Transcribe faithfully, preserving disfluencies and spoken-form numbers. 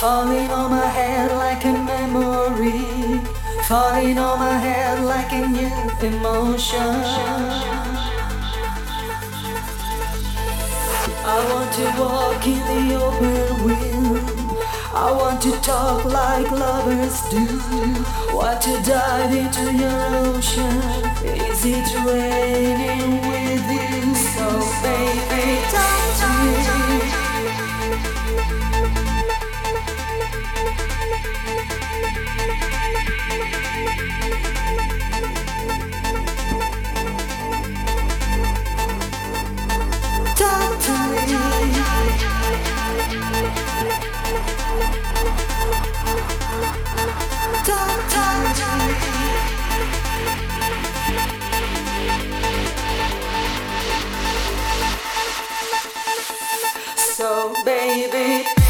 Falling on my head like a memory, falling on my head like a new emotion. I want to walk in the open wind, I want to talk like lovers do, want to dive into your ocean. Is it raining with you? So baby, talk to me. Talk to me. Talk to me. So baby,